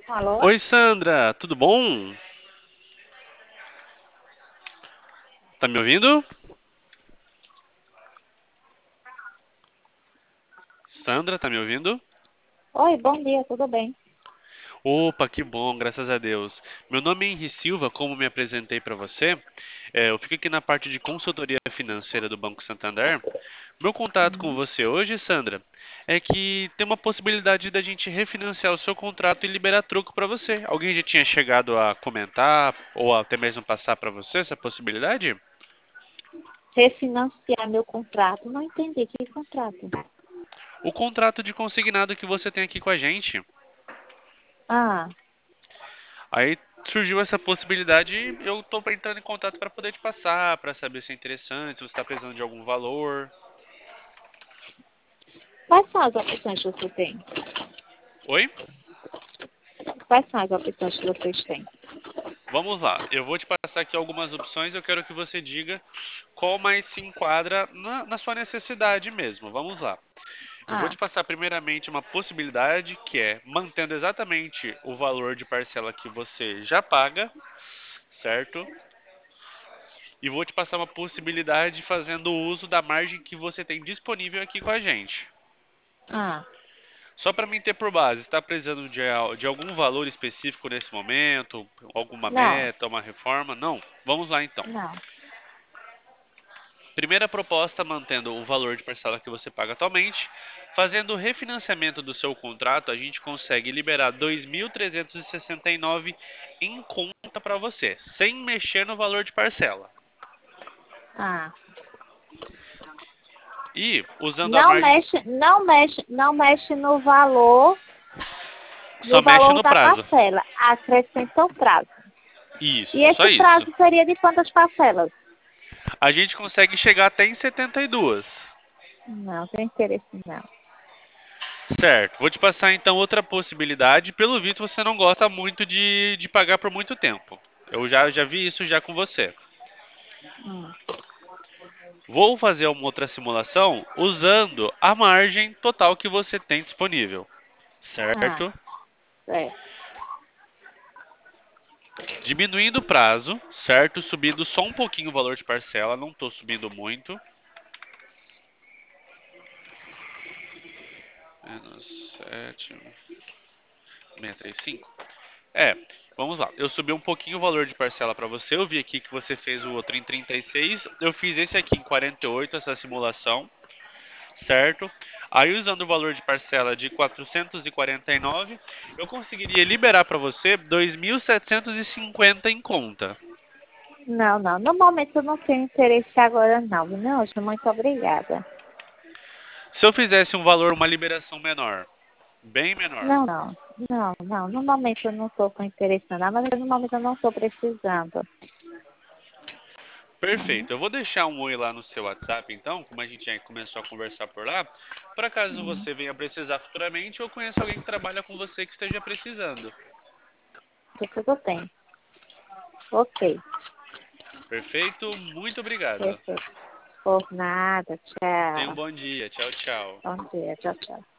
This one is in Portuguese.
Alô? Oi, Sandra, tudo bom? Tá me ouvindo? Sandra, tá me ouvindo? Oi, bom dia, tudo bem? Opa, que bom, graças a Deus. Meu nome é Henri Silva, como me apresentei para você, eu fico aqui na parte de consultoria financeira do Banco Santander. Meu contato com Hum. você hoje, Sandra, é que tem uma possibilidade da gente refinanciar o seu contrato e liberar troco para você. Alguém já tinha chegado a comentar ou até mesmo passar para você essa possibilidade? Refinanciar meu contrato. Não entendi que contrato. O contrato de consignado que você tem aqui com a gente. Ah, Aí surgiu essa possibilidade e eu tô entrando em contato para poder te passar, para saber se é interessante, se você está precisando de algum valor. quais são as opções que você tem? Oi? Quais são as opções que vocês têm? Vamos lá. Eu vou te passar aqui algumas opções. Eu quero que você diga qual mais se enquadra na sua necessidade mesmo. Vamos lá. Eu vou Ah, te passar primeiramente uma possibilidade que é mantendo exatamente o valor de parcela que você já paga, certo? E vou te passar uma possibilidade fazendo uso da margem que você tem disponível aqui com a gente. ah, Só para mim ter por base, está precisando de algum valor específico nesse momento? Alguma não, meta, uma reforma? Não. Vamos lá então. não. Primeira proposta, mantendo o valor de parcela que você paga atualmente. Fazendo o refinanciamento do seu contrato, a gente consegue liberar 2.369 em conta para você, sem mexer no valor de parcela. Ah. E usando a Não margem, mexe, não mexe, não mexe no valor, só mexe no da prazo. parcela. Acrescenta o prazo. E Isso, só esse isso. prazo seria de quantas parcelas? A gente consegue chegar até em 72. Não, tem interesse não. Certo. Vou te passar então outra possibilidade. Pelo visto, você não gosta muito de pagar por muito tempo. Eu já vi isso já com você. Hum. Vou fazer uma outra simulação usando a margem total que você tem disponível. Ah, Certo? é. Diminuindo o prazo, certo? Subindo só um pouquinho o valor de parcela, não estou subindo muito. Menos 7,635. Vamos lá. Eu subi um pouquinho o valor de parcela para você. Eu vi aqui que você fez o outro em 36. Eu fiz esse aqui em 48, essa simulação, certo? Aí, usando o valor de parcela de 449, eu conseguiria liberar para você 2.750 em conta. Não, não. No momento eu não tenho interesse agora não. Não, muito obrigada. Se eu fizesse um valor, uma liberação menor, bem menor. Não, não, não, não. No momento eu não estou com interesse não, mas no momento eu não estou precisando. Uhum. Perfeito. Eu vou deixar um oi lá no seu WhatsApp, então, como a gente já começou a conversar por lá, para caso Uhum. você venha precisar futuramente ou conheça alguém que trabalha com você que esteja precisando. Tudo bem. Ok. Perfeito? Muito obrigado. Perfeito. Por nada. Tenha um Tchau. bom dia. Tchau, tchau. Bom dia. Tchau, tchau.